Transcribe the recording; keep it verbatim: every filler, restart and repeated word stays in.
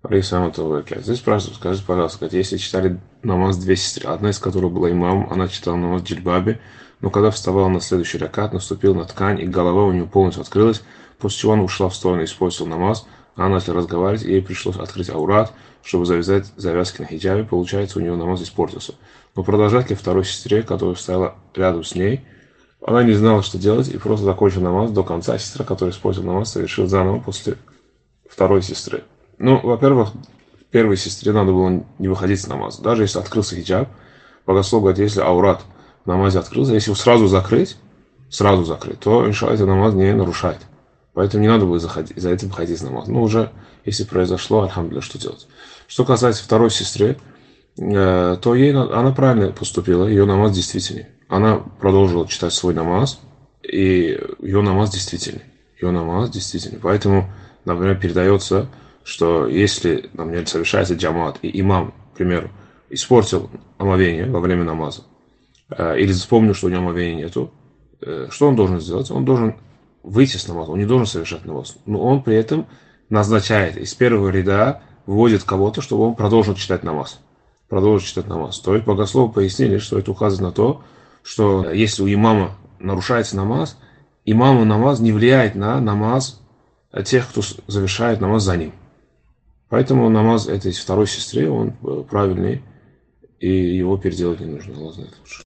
Здесь спрашивают, скажите, пожалуйста, если читали намаз две сестры, одна из которых была имам, она читала намаз в джильбабе, но когда вставала на следующий ракат, наступила на ткань, и голова у нее полностью открылась, после чего она ушла в сторону и использовала намаз, а она начала разговаривать, и ей пришлось открыть аурат, чтобы завязать завязки на хиджабе, получается, у нее намаз испортился. Но продолжать ли второй сестре, которая стояла рядом с ней, она не знала, что делать, и просто закончила намаз до конца. Сестра, которая использовала намаз, совершила заново после второй сестры. Ну, во-первых, первой сестре надо было не выходить с намаза. Даже если открылся хиджаб, богослов говорит, если аурат в намазе открылся, если его сразу закрыть, сразу закрыть, то, иншаллах, этот намаз не нарушает. Поэтому не надо было заходить, за этим ходить с намазом. Ну, уже, если произошло, альхамдулилля, что делать? Что касается второй сестры, э, то ей, она правильно поступила, ее намаз действительный. Она продолжила читать свой намаз, и ее намаз действительный. Ее намаз действительный. Поэтому, например, передается, что если, например, совершается джамаат, и имам, к примеру, испортил омовение во время намаза, э, или вспомнил, что у него омовения нету, э, что он должен сделать? Он должен выйти с намаза, он не должен совершать намаз. Но он при этом назначает, из первого ряда вводит кого-то, чтобы он продолжил читать намаз. Продолжил читать намаз. То есть богословы пояснили, что это указывает на то, что если у имама нарушается намаз, имаму намаз не влияет на намаз тех, кто завершает намаз за ним. Поэтому намаз этой второй сестре, он правильный, и его переделать не нужно. Аллах знает лучше.